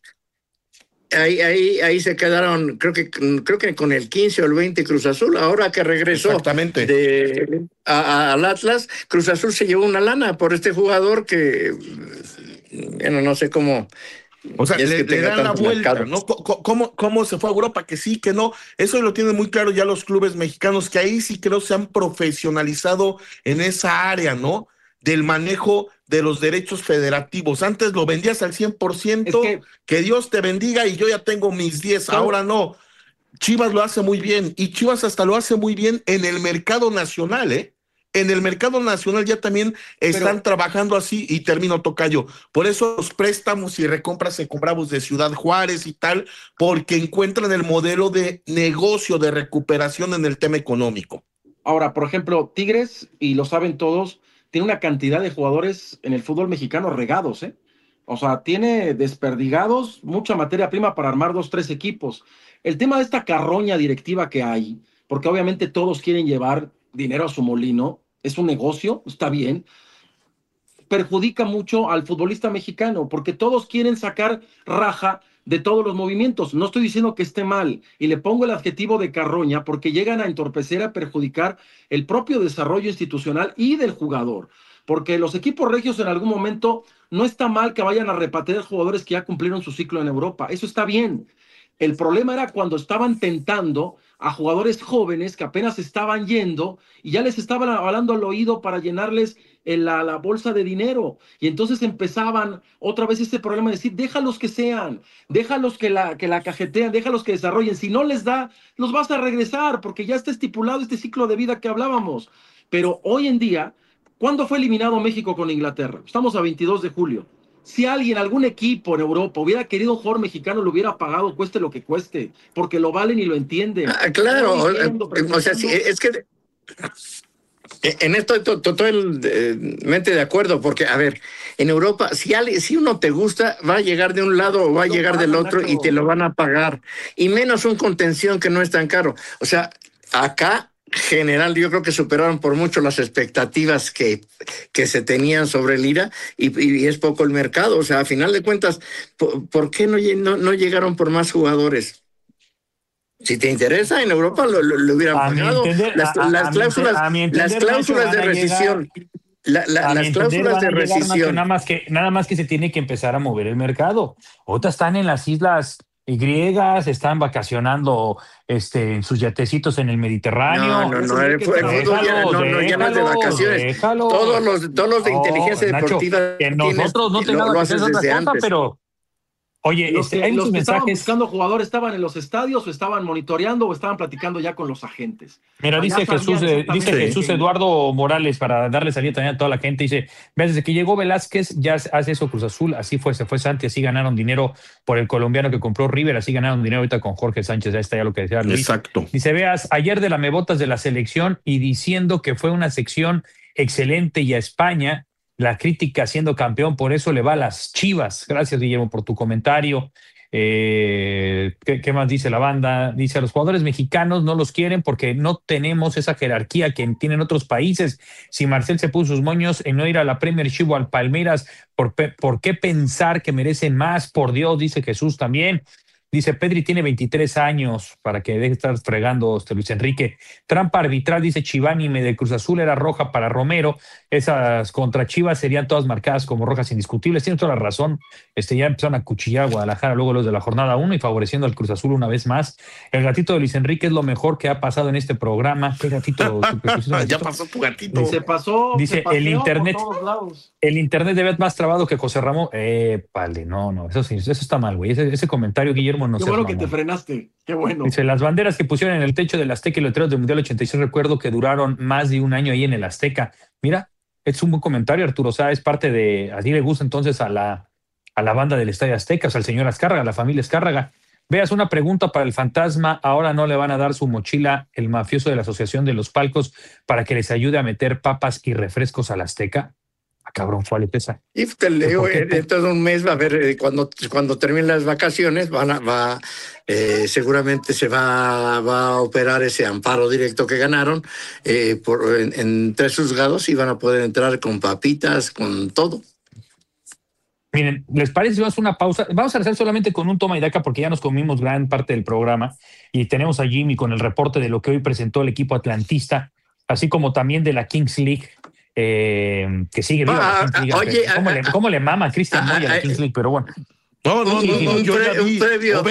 ahí se quedaron, creo que con el 15 o el 20 Cruz Azul. Ahora que regresó al Atlas, Cruz Azul se llevó una lana por este jugador que, bueno, no sé cómo. O sea, le dan la vuelta, ¿no? ¿Cómo se fue a Europa? Que sí, que no. Eso lo tienen muy claro ya los clubes mexicanos, que ahí sí creo se han profesionalizado en esa área, ¿no? Del manejo de los derechos federativos. Antes lo vendías al 100%, que Dios te bendiga y yo ya tengo mis 10, ahora no. Chivas lo hace muy bien y Chivas hasta lo hace muy bien en el mercado nacional, ¿eh? En el mercado nacional ya también están trabajando así, y termino, tocayo. Por eso los préstamos y recompras con Bravos de Ciudad Juárez y tal, porque encuentran el modelo de negocio de recuperación en el tema económico. Ahora, por ejemplo, Tigres, y lo saben todos, tiene una cantidad de jugadores en el fútbol mexicano regados, ¿eh? O sea, tiene desperdigados mucha materia prima para armar 2, 3 equipos. El tema de esta carroña directiva que hay, porque obviamente todos quieren llevar dinero a su molino, es un negocio, está bien, perjudica mucho al futbolista mexicano, porque todos quieren sacar raja de todos los movimientos. No estoy diciendo que esté mal, y le pongo el adjetivo de carroña porque llegan a entorpecer, a perjudicar el propio desarrollo institucional y del jugador, porque los equipos regios en algún momento no está mal que vayan a repatriar jugadores que ya cumplieron su ciclo en Europa, eso está bien. El problema era cuando estaban tentando a jugadores jóvenes que apenas estaban yendo y ya les estaban hablando al oído para llenarles la bolsa de dinero. Y entonces empezaban otra vez este problema de decir, déjalos que sean, déjalos que la cajetean, déjalos que desarrollen. Si no les da, los vas a regresar porque ya está estipulado este ciclo de vida que hablábamos. Pero hoy en día, ¿cuándo fue eliminado México con Inglaterra? Estamos a 22 de julio. Si alguien, algún equipo en Europa hubiera querido un jugador mexicano, lo hubiera pagado, cueste lo que cueste, porque lo valen y lo entienden. Claro, o sea, sí, es que en esto estoy totalmente de acuerdo, porque, a ver, en Europa, si uno te gusta, va a llegar de un lado o va a llegar del otro y te lo van a pagar, y menos un contención que no es tan caro. O sea, acá general, yo creo que superaron por mucho las expectativas que se tenían sobre Lira, y es poco el mercado. O sea, a final de cuentas, ¿por qué no llegaron por más jugadores? Si te interesa, en Europa lo hubieran pagado. Las cláusulas de rescisión. Las cláusulas de rescisión. Nada más que se tiene que empezar a mover el mercado. Otras están en las islas griegas, están vacacionando en sus yatecitos en el Mediterráneo. No, el fútbol ya no es de vacaciones. Déjalo. Todos los de inteligencia deportiva, Nacho, que nosotros no tenemos lo haces desde otra cosa, antes. Oye, hay los muchos que estaban mensajes. buscando jugadores, ¿estaban en los estadios o estaban monitoreando o estaban platicando ya con los agentes? Mira, Allá dice Jesús que Eduardo Morales, para darle salida también a toda la gente, dice, desde que llegó Velázquez ya hace eso Cruz Azul, así fue, se fue Santi, así ganaron dinero por el colombiano que compró River, así ganaron dinero ahorita con Jorge Sánchez, ya está ya lo que decía Luis. Exacto. Dice, veas, ayer de la mebotas de la selección y diciendo que fue una sección excelente y a España, la crítica siendo campeón, por eso le va a las Chivas. Gracias, Guillermo, por tu comentario. ¿Qué más dice la banda? Dice, a los jugadores mexicanos no los quieren porque no tenemos esa jerarquía que tienen otros países. Si Marcel se puso sus moños en no ir a la Premiership o al Palmeiras, ¿por qué pensar que merecen más? Por Dios, dice Jesús también. Dice, Pedri tiene 23 años, para que deje de estar fregando Luis Enrique. Trampa arbitral, dice Chivánime, de Cruz Azul era roja para Romero. Esas contra Chivas serían todas marcadas como rojas indiscutibles. Tiene toda la razón. Ya empezaron a cuchillar a Guadalajara luego los de la jornada 1 y favoreciendo al Cruz Azul una vez más. El gatito de Luis Enrique es lo mejor que ha pasado en este programa. ¿Qué gatito? Ya pasó tu gatito. Se pasó. Dice, se paseó el internet. por todos lados. El internet debe más trabado que José Ramón. Vale, no, eso sí, eso está mal, güey. Ese comentario, Guillermo, no Qué seas bueno que mamón. te frenaste. Qué bueno. Dice, las banderas que pusieron en el techo del Azteca y los letreros del Mundial 86, recuerdo que duraron más de un año ahí en el Azteca. Mira, es un buen comentario, Arturo. O sea, es parte de, así le gusta entonces a la banda del Estadio Azteca, o sea, al señor Azcárraga, a la familia Azcárraga. Veas, una pregunta para el fantasma. Ahora no le van a dar su mochila el mafioso de la Asociación de los Palcos para que les ayude a meter papas y refrescos al Azteca. Cabrón, ¿cuál es esa? Y te leo, dentro de un mes va a haber, cuando terminen las vacaciones, seguramente se va a operar ese amparo directo que ganaron en 3 juzgados y van a poder entrar con papitas, con todo. Miren, ¿les parece si vamos a una pausa? Vamos a hacer solamente con un toma y daca porque ya nos comimos gran parte del programa y tenemos a Jimmy con el reporte de lo que hoy presentó el equipo atlantista, así como también de la Kings League. Que sigue viva. Oye, ¿Cómo le mama a Cristian Moya a la Kings League? Pero bueno. Un previo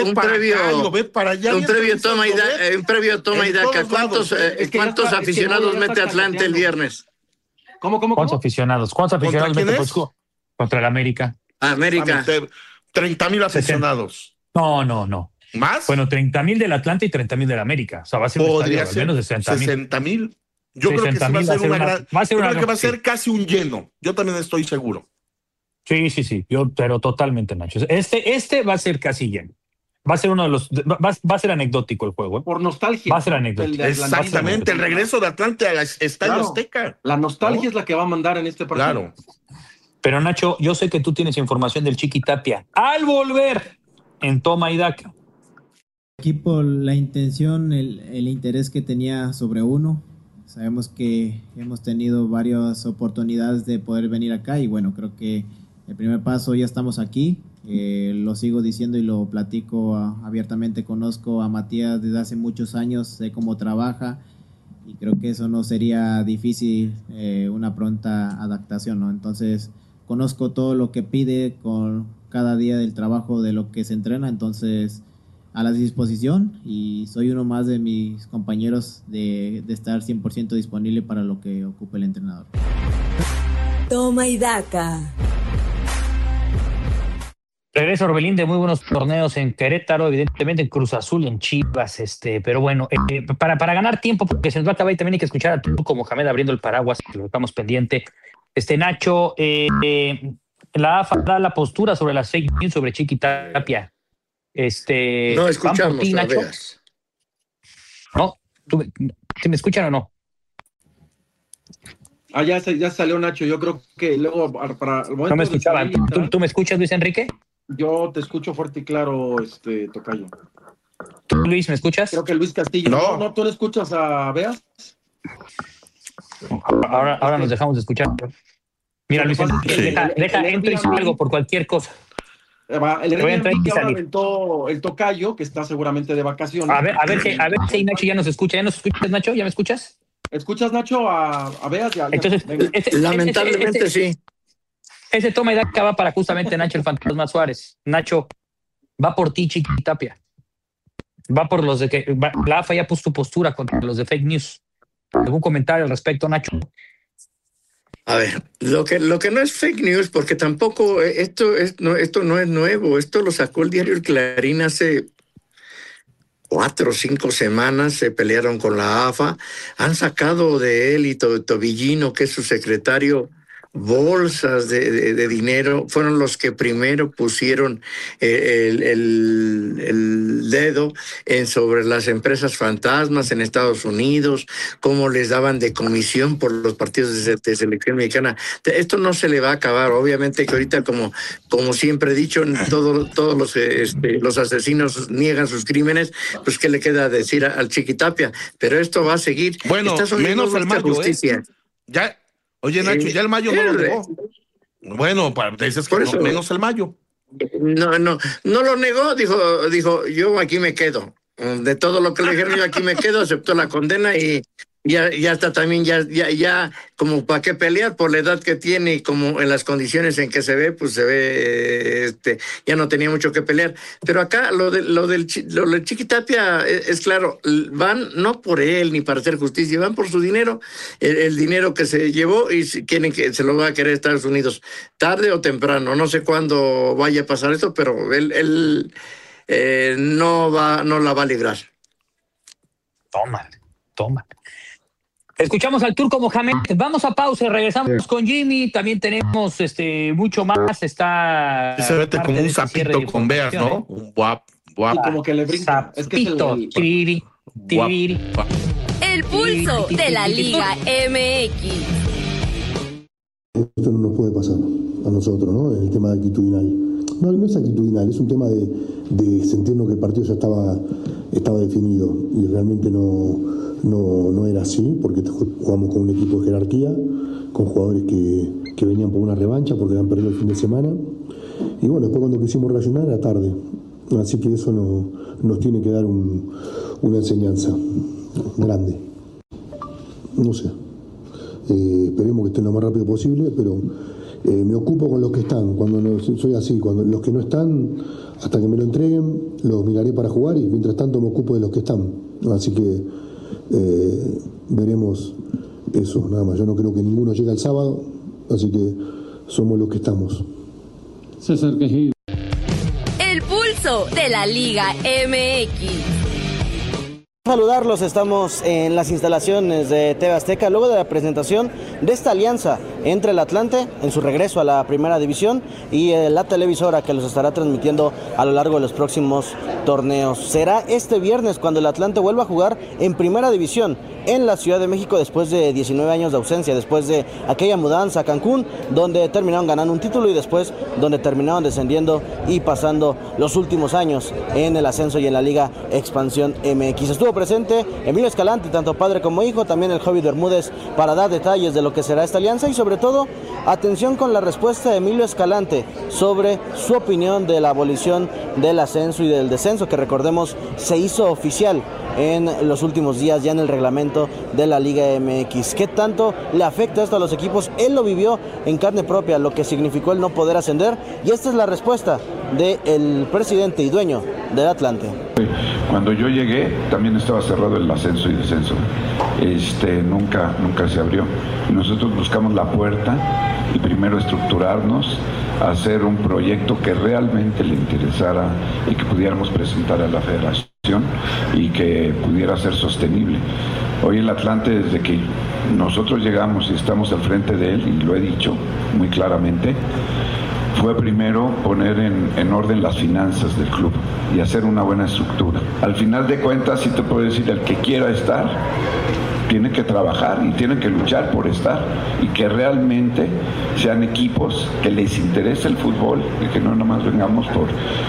toma y daca. ¿Cuántos aficionados mete Atlante el viernes? ¿Cómo? ¿Cuántos aficionados mete contra el América? América. 30,000 aficionados. No. ¿Más? Bueno, 30,000 del Atlante y 30,000 del América. O sea, va a ser un estadio al menos de 60,000. Yo creo que sí va a ser va a ser sí. casi un lleno. Yo también estoy seguro. Sí. Pero totalmente, Nacho. Este va a ser casi lleno. Va a ser uno de los. Va a ser anecdótico el juego. Por nostalgia. Va a ser anecdótico. Exactamente, el regreso de Atlante al Estadio Azteca. La nostalgia es la que va a mandar en este partido. Claro. Pero Nacho, yo sé que tú tienes información del Chiqui Tapia. Al volver en toma y daca. Equipo, la intención, el interés que tenía sobre uno. Sabemos que hemos tenido varias oportunidades de poder venir acá y bueno, creo que el primer paso ya estamos aquí. Lo sigo diciendo y lo platico abiertamente. Conozco a Matías desde hace muchos años, sé cómo trabaja y creo que eso no sería difícil, una pronta adaptación, ¿no? Entonces, conozco todo lo que pide con cada día del trabajo, de lo que se entrena, entonces a la disposición y soy uno más de mis compañeros de estar 100% disponible para lo que ocupe el entrenador. Toma y daca. Regreso Orbelín de muy buenos torneos en Querétaro, evidentemente en Cruz Azul, en Chivas, pero bueno, para ganar tiempo, porque se nos va a acabar y también hay que escuchar a tú como Mohamed abriendo el paraguas, que lo estamos pendiente. Nacho, la AFA da la postura sobre las fake news sobre Chiqui Tapia. No escuchamos, ti, Nacho. ¿No? ¿Se me escuchan o no? Ya salió Nacho. Yo creo que luego para el momento no me escuchaban. ¿Tú me escuchas, Luis Enrique? Yo te escucho fuerte y claro, tocayo. ¿Tú, Luis, me escuchas? Creo que Luis Castillo. No, ¿tú le escuchas a Beas? Ahora nos dejamos de escuchar. Mira, Luis Enrique, deja entro y salgo por cualquier cosa. El Airbnb ahora aventó el tocayo, que está seguramente de vacaciones. A ver si Nacho ya nos escucha. ¿Ya nos escuchas, Nacho? ¿Ya me escuchas? ¿Escuchas, Nacho, a Beas? Entonces, lamentablemente sí. Ese toma y daca va para justamente Nacho el Fantasma Suárez. Nacho, va por ti, Chiqui Tapia. Va por los de que la AFA ya puso su postura contra los de fake news. ¿Algún comentario al respecto, Nacho? A ver, lo que no es fake news, porque tampoco esto no es nuevo, esto lo sacó el diario El Clarín hace 4 o 5 semanas, se pelearon con la AFA, han sacado de él y Tobillino, que es su secretario, bolsas de dinero, fueron los que primero pusieron el dedo sobre las empresas fantasmas en Estados Unidos, cómo les daban de comisión por los partidos de selección mexicana. Esto no se le va a acabar, obviamente que ahorita como siempre he dicho, todos los asesinos niegan sus crímenes, pues qué le queda decir al Chiquitapia, pero esto va a seguir. Bueno, menos el Mayo, justicia. Ya. Oye, Nacho, ya el Mayo no lo negó. Bueno, dices que no, menos el Mayo. No lo negó, dijo, yo aquí me quedo. De todo lo que le dijeron, yo aquí me quedo, aceptó la condena y ya está también, ya como para qué pelear por la edad que tiene y como en las condiciones en que se ve, pues se ve, ya no tenía mucho que pelear. Pero acá lo del Chiquitapia es claro, van no por él ni para hacer justicia, van por su dinero, el dinero que se llevó y quieren que se lo va a querer Estados Unidos, tarde o temprano, no sé cuándo vaya a pasar esto, pero él no la va a librar. Toma. Escuchamos al Turco Mohamed. Vamos a pausa y regresamos con Jimmy. También tenemos mucho más. Está. Se vete como un sapito con veas, ¿no? Un guap. Como que le brinca. Sapito. Tiriri. El pulso de la Liga MX. Esto no nos puede pasar a nosotros, ¿no? El tema actitudinal. No es actitudinal, es un tema de sentirnos que el partido ya estaba definido y realmente no era así, porque jugamos con un equipo de jerarquía, con jugadores que venían por una revancha porque habían perdido el fin de semana, y bueno, después cuando quisimos reaccionar era tarde, así que eso nos tiene que dar una enseñanza grande. No sé, esperemos que esté lo más rápido posible, pero me ocupo con los que están, soy así, cuando los que no están, hasta que me lo entreguen, los miraré para jugar y mientras tanto me ocupo de los que están, así que veremos eso, nada más. Yo no creo que ninguno llegue el sábado, así que somos los que estamos. César Quejido. El pulso de la Liga MX. Saludarlos, estamos en las instalaciones de TV Azteca luego de la presentación de esta alianza entre el Atlante en su regreso a la primera división y la televisora que los estará transmitiendo a lo largo de los próximos torneos. Será este viernes cuando el Atlante vuelva a jugar en primera división en la Ciudad de México después de 19 años de ausencia, después de aquella mudanza a Cancún, donde terminaron ganando un título y después donde terminaron descendiendo y pasando los últimos años en el ascenso y en la Liga Expansión MX. Estuvo presente Emilio Escalante, tanto padre como hijo, también el Javi Bermúdez, para dar detalles de lo que será esta alianza y sobre todo, atención con la respuesta de Emilio Escalante sobre su opinión de la abolición del ascenso y del descenso, que recordemos se hizo oficial en los últimos días ya en el reglamento de la Liga MX. ¿Qué tanto le afecta esto a los equipos? Él lo vivió en carne propia, lo que significó el no poder ascender, y esta es la respuesta del presidente y dueño del Atlante. Cuando yo llegué también estaba cerrado el ascenso y descenso, nunca se abrió. Nosotros buscamos la puerta y primero estructurarnos, hacer un proyecto que realmente le interesara y que pudiéramos presentar a la federación y que pudiera ser sostenible. Hoy el Atlante, desde que nosotros llegamos y estamos al frente de él, y lo he dicho muy claramente, fue primero poner en orden las finanzas del club y hacer una buena estructura. Al final de cuentas, sí te puedo decir, el que quiera estar, tiene que trabajar y tiene que luchar por estar, y que realmente sean equipos que les interese el fútbol y que no nomás vengamos por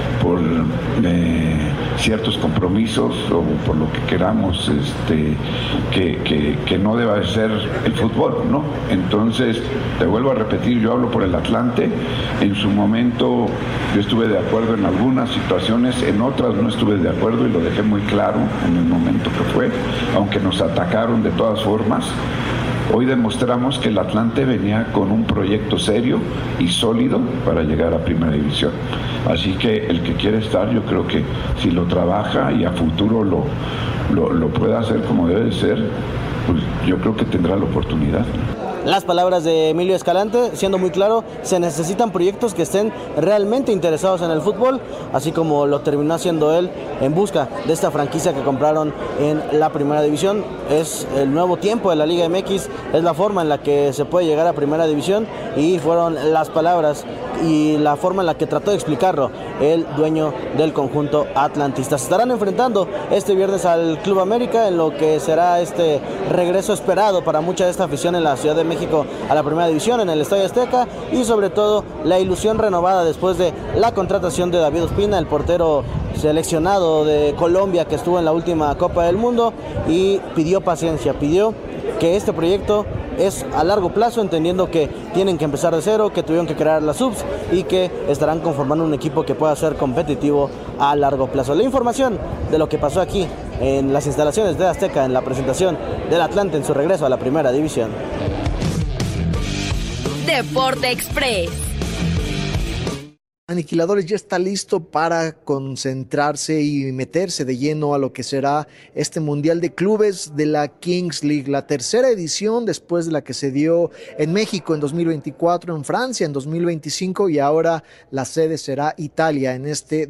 ciertos compromisos o por lo que queramos, que no deba de ser el fútbol, ¿no? Entonces, te vuelvo a repetir, yo hablo por el Atlante. En su momento yo estuve de acuerdo en algunas situaciones, en otras no estuve de acuerdo y lo dejé muy claro en el momento que fue, aunque nos atacaron de todas formas. Hoy demostramos que el Atlante venía con un proyecto serio y sólido para llegar a Primera División. Así que el que quiere estar, yo creo que si lo trabaja y a futuro lo puede hacer como debe de ser, pues yo creo que tendrá la oportunidad. las palabras de Emilio Escalante, siendo muy claro, se necesitan proyectos que estén realmente interesados en el fútbol, así como lo terminó haciendo él en busca de esta franquicia que compraron en la primera división. Es el nuevo tiempo de la Liga MX, es la forma en la que se puede llegar a primera división, y fueron las palabras y la forma en la que trató de explicarlo el dueño del conjunto atlantista. Se estarán enfrentando este viernes al Club América en lo que será este regreso esperado para mucha de esta afición en la Ciudad de México a la primera división, en el Estadio Azteca, y sobre todo la ilusión renovada después de la contratación de David Ospina, el portero seleccionado de Colombia que estuvo en la última Copa del Mundo, y pidió paciencia, pidió que este proyecto es a largo plazo, entendiendo que tienen que empezar de cero, que tuvieron que crear las subs y que estarán conformando un equipo que pueda ser competitivo a largo plazo. La información de lo que pasó aquí en las instalaciones de Azteca en la presentación del Atlante en su regreso a la primera división. Deporte Express. Aniquiladores ya está listo para concentrarse y meterse de lleno a lo que será este Mundial de Clubes de la Kings League, la tercera edición después de la que se dio en México en 2024, en Francia en 2025, y ahora la sede será Italia en este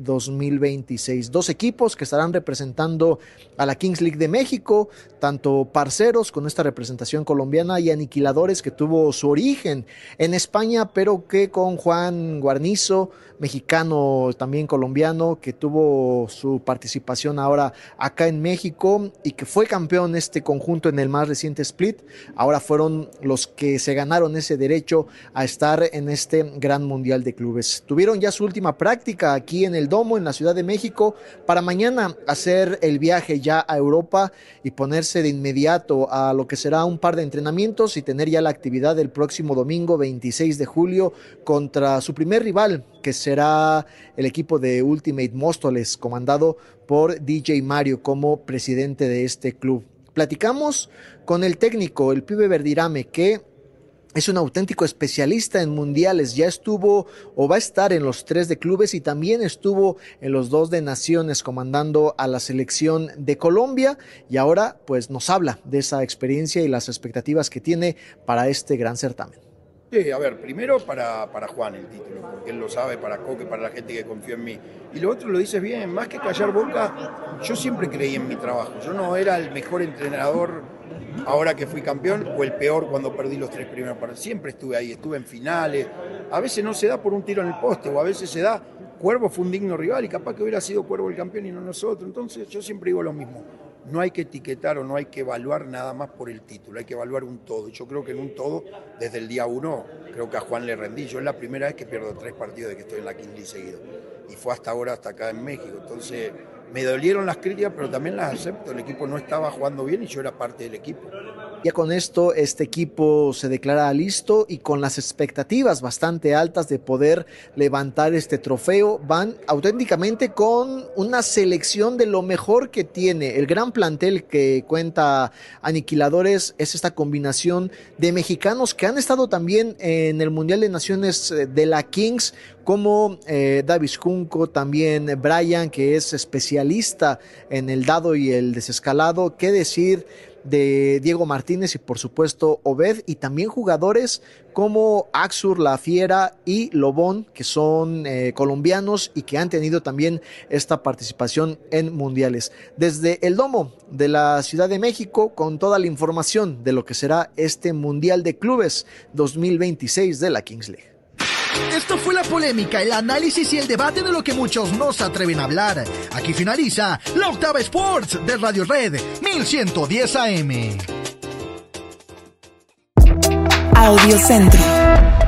2026. 2 equipos que estarán representando a la Kings League de México, tanto parceros con esta representación colombiana y Aniquiladores, que tuvo su origen en España, pero que con Juan Guarnizo, mexicano también colombiano, que tuvo su participación ahora acá en México y que fue campeón este conjunto en el más reciente split, ahora fueron los que se ganaron ese derecho a estar en este gran mundial de clubes. Tuvieron ya su última práctica aquí en el Domo, en la Ciudad de México, para mañana hacer el viaje ya a Europa y ponerse de inmediato a lo que será un par de entrenamientos y tener ya la actividad del próximo domingo 26 de julio contra su primer rival, que será el equipo de Ultimate Móstoles, comandado por DJ Mario como presidente de este club. Platicamos con el técnico, el Pibe Verdirame, que es un auténtico especialista en mundiales. Ya estuvo o va a estar en los 3 de clubes y también estuvo en los 2 de naciones comandando a la selección de Colombia, y ahora pues nos habla de esa experiencia y las expectativas que tiene para este gran certamen. Sí, a ver, primero para Juan el título, porque él lo sabe, para Coque, para la gente que confió en mí. Y lo otro lo dices bien, más que callar boca, yo siempre creí en mi trabajo. Yo no era el mejor entrenador ahora que fui campeón o el peor cuando perdí los 3 primeros partidos. Siempre estuve ahí, estuve en finales. A veces no se da por un tiro en el poste, o a veces se da, Cuervo fue un digno rival y capaz que hubiera sido Cuervo el campeón y no nosotros. Entonces yo siempre digo lo mismo. No hay que etiquetar o no hay que evaluar nada más por el título, hay que evaluar un todo. Y yo creo que en un todo, desde el día 1, creo que a Juan le rendí. Yo es la primera vez que pierdo 3 partidos de que estoy en la Kings League seguido. Y fue hasta ahora, hasta acá en México. Entonces, me dolieron las críticas, pero también las acepto. El equipo no estaba jugando bien y yo era parte del equipo. Ya con esto, este equipo se declara listo y con las expectativas bastante altas de poder levantar este trofeo. Van auténticamente con una selección de lo mejor que tiene. El gran plantel que cuenta Aniquiladores es esta combinación de mexicanos que han estado también en el Mundial de Naciones de la Kings, como Davis Junco, también Brian, que es especialista en el dado y el desescalado. ¿Qué decir de Diego Martínez y por supuesto Obed, y también jugadores como Axur, La Fiera y Lobón, que son colombianos y que han tenido también esta participación en mundiales? Desde el Domo de la Ciudad de México, con toda la información de lo que será este Mundial de Clubes 2026 de la Kings League. Esto fue la polémica, el análisis y el debate de lo que muchos no se atreven a hablar. Aquí finaliza la Octava Sports de Radio Red 1110 AM. Audiocentro.